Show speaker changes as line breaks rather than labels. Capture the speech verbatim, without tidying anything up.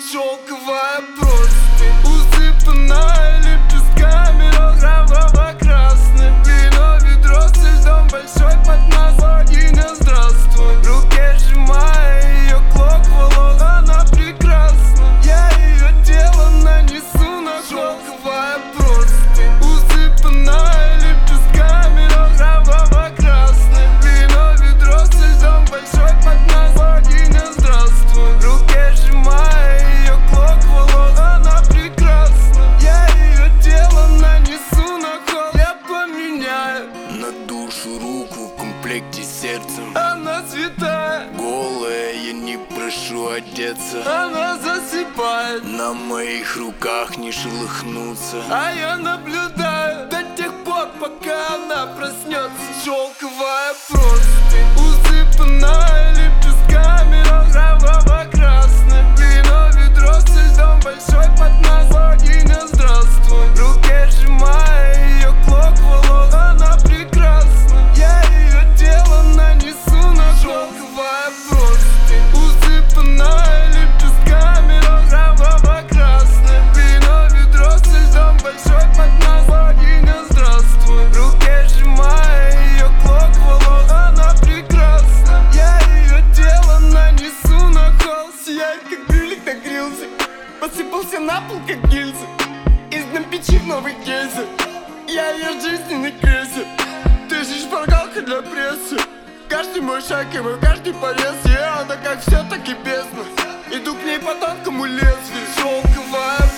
Шелковая простынь, усыпанная лепестками роз кроваво-красным. Вино, ведро со льдом, большой поднос. Богиня, здравствуй. В руке сжимая ее клок волос. Она прекрасна, я ее тело нанесу на холст. Шелковая простынь, усыпанная лепестками роз кроваво-красным. Вино, ведро со льдом, большой поднос. Богиня, здравствуй. В руке сжимая ее клок волос. Она прекрасна, я ее тело нанесу на холст. Я поменяю
на душу руку в комплекте с сердцем.
Она святая,
голая, я не прошу одеться.
она засыпает,
на моих руках не шелохнуться.
а я наблюдаю до тех пор, пока она проснется. Шелковая простынь, усыпанная лепестками роз кроваво-красным. Вино, ведро со льдом, большой поднос. Богиня, здравствуй. В руке сжимая ее клок волос. Она прекрасна, я ее тело нанесу на холст. Шелковая простынь, усыпанная лепестками роз кроваво-красным. Вино, ведро со льдом, большой поднос. Богиня, здравствуй. В руке сжимая ее клок волос. Она прекрасна, я ее тело нанесу на холст. Сияет, как брюлик нагрелся, посыпался на пол, как гильза. Из дна печи в новый кейсы. Я ее жизненный крейсер. Ты же шпаргалка для прессы. Каждый мой шаг и мой каждый порез. И она как все, так и бездна. Иду к ней по тонкому лезвию. Шелковая